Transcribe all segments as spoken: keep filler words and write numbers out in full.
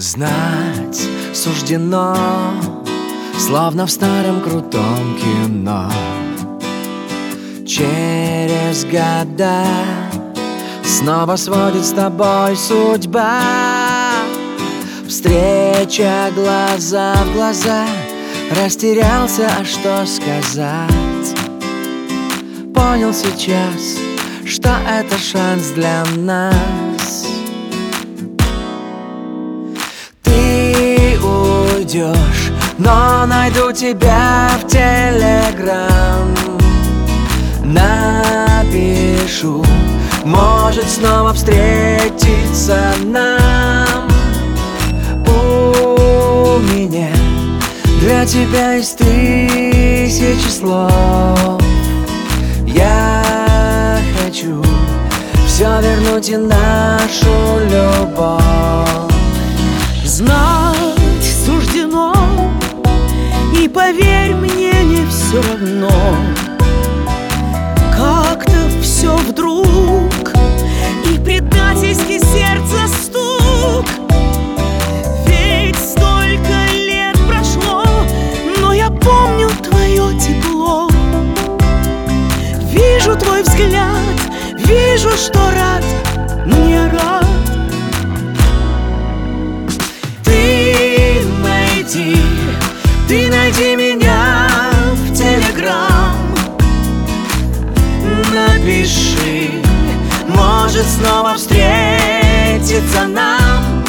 Знать суждено, словно в старом крутом кино. Через года снова сводит с тобой судьба. Встреча глаза в глаза. Растерялся, а что сказать? Понял сейчас, что это шанс для нас. Ты уйдешь, но найду тебя в Телеграм. Напишу, может снова встретиться нам. У меня для тебя есть тысячи слов. Я хочу все вернуть и нашу любовь. Знать суждено, и поверь мне, не все равно. Как-то все вдруг, и предательский сердце стук. Ведь столько лет прошло, но я помню твое тепло. Вижу твой взгляд, вижу, что рад, мне рад. Ты найди, ты найди меня в Телеграм. Напиши, может снова встретиться нам.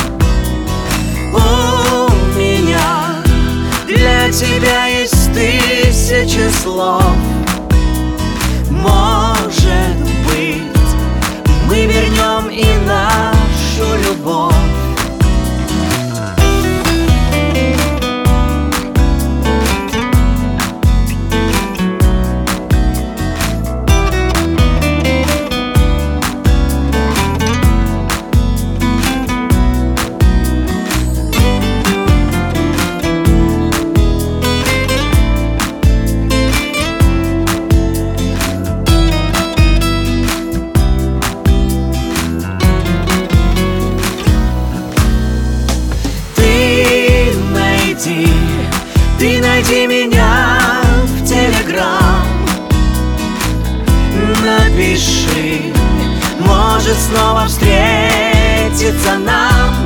У меня для тебя есть тысячи слов. Может быть, мы вернем и нашу любовь. Ты найди меня в Телеграм. Напиши, может снова встретиться нам.